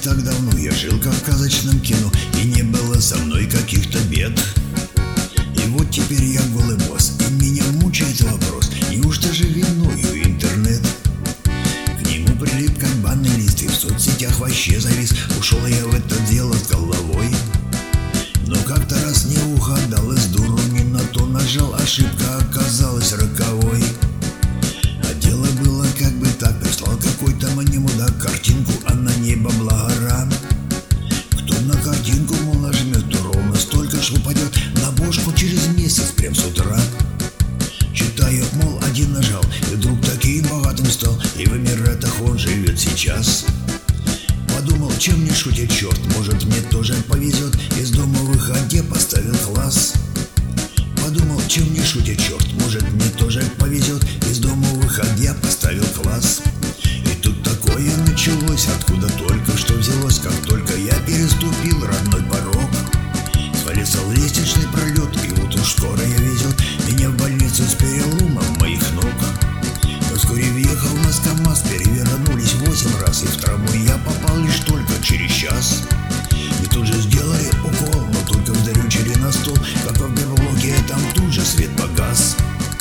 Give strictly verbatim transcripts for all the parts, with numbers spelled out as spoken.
так давно я жил как в сказочном кино, и не было со мной каких-то бед. И вот теперь я голый босс, и меня мучает вопрос: неужто же виною интернет? К нему прилип как банный лист, и в соцсетях вообще завис. Ушел я в это дело с головой, но как-то раз не угадал, и с дуру не на то нажал. Ошибка оказалась роковой. А дело было как бы так: прислал какой-то мне мудак картинку, а на ней бабла гора. Кто на картинку, мол, нажмет, то ровно столько ж упадет на бошку через месяц, прям с утра. Читаю, мол, один нажал, и вдруг таким богатым стал, и в Эмиратах он живет сейчас. Подумал, чем не шутит черт, может мне тоже повезет. Из дома выходя поставил класс. Подумал, чем не шутит черт, может мне тоже повезет. Из дома выходя поставил класс. И тут такое началось, откуда только что взялось. Как только я переступил родной порог, свалился в лестничный пролет, и вот уж скоро я везет меня в больницу с переломом моих ног. Но вскоре въехал нас КамАЗ, перевернулись восемь раз, и в травму я попал лишь только через час. И тут же сделали укол, но только вдарючили на стол, как в блоке, там тут же свет погас.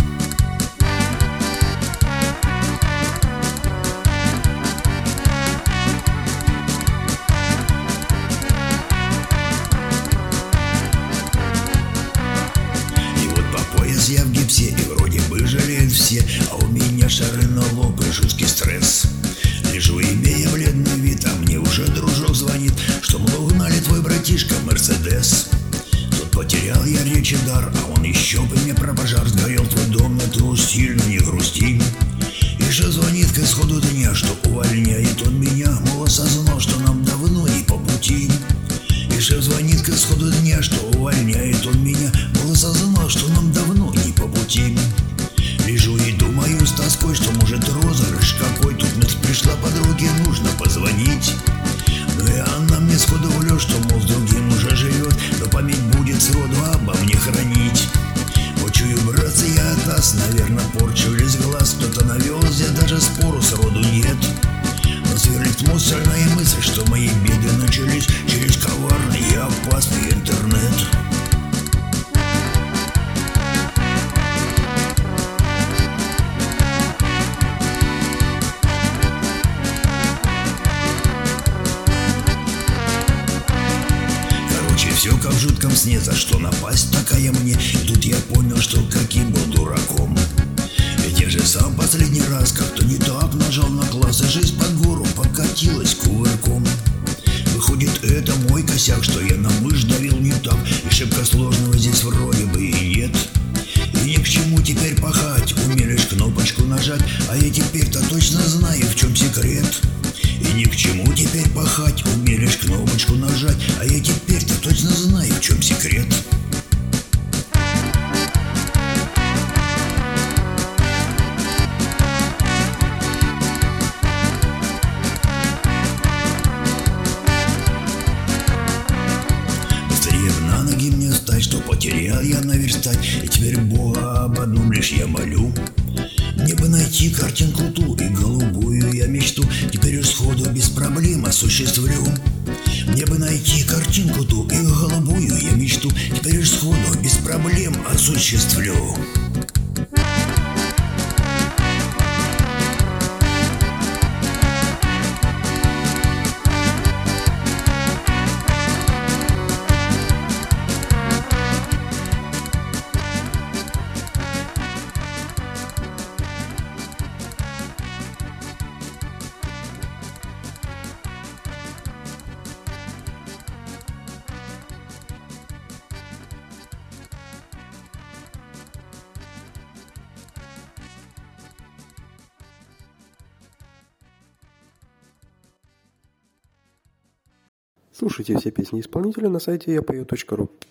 Я в гипсе, и вроде бы жалеют все, а у меня шары на лоб и жуткий стресс. Лежу, имея бледный вид, а мне уже дружок звонит, что, мол, угнали твой братишка Мерседес. Тут потерял я речь и дар, а он еще бы мне про пожар. Сгорел твой дом, но ты уж сильно не грусти. И же звонит к исходу дня, что увольняет он меня, мол, осознал, что нам давно не по пути. И шеф звонит к исходу дня, что увольняет он меня, мол, осознал, что нам давно не по пути. Лежу и думаю с тоской, что может розыгрыш какой. Тут мысль пришла подруге, нужно позвонить. Ну и она мне сходу влёт, что, мол, с другим уже живет, но память будет сроду обо мне хранить. Вот чую, братцы, я от нас, наверное, порчу лез глаз. Кто-то навел, здесь даже спору сроду нет. Но сверлит мусорная мысль, что мои беды начались через коварный и опасный интернет. Короче, все как в жутком сне, за что напасть такая мне. И тут я понял, что каким был дураком. Ведь я же сам последний раз как-то не так нажал на класс, и жизнь под гору покатилась кувырком. Выходит, это мой косяк, что я на мышь давил не так, и шибко сложного здесь вроде бы и нет. И ни к чему теперь пахать, умею лишь кнопочку нажать, а я теперь-то точно знаю, в чем секрет. И ни к чему теперь пахать, умею лишь кнопочку нажать, а я теперь-то точно знаю, в чем секрет. На ноги мне встать, что потерял я наверстать, и теперь Бога об одном лишь я молю. Мне бы найти картинку ту и голубую я мечту, теперь сходу без проблем осуществлю. Мне бы найти картинку ту и голубую я мечту, теперь сходу без проблем осуществлю. Слушайте все песни исполнителя на сайте я пою точка ру.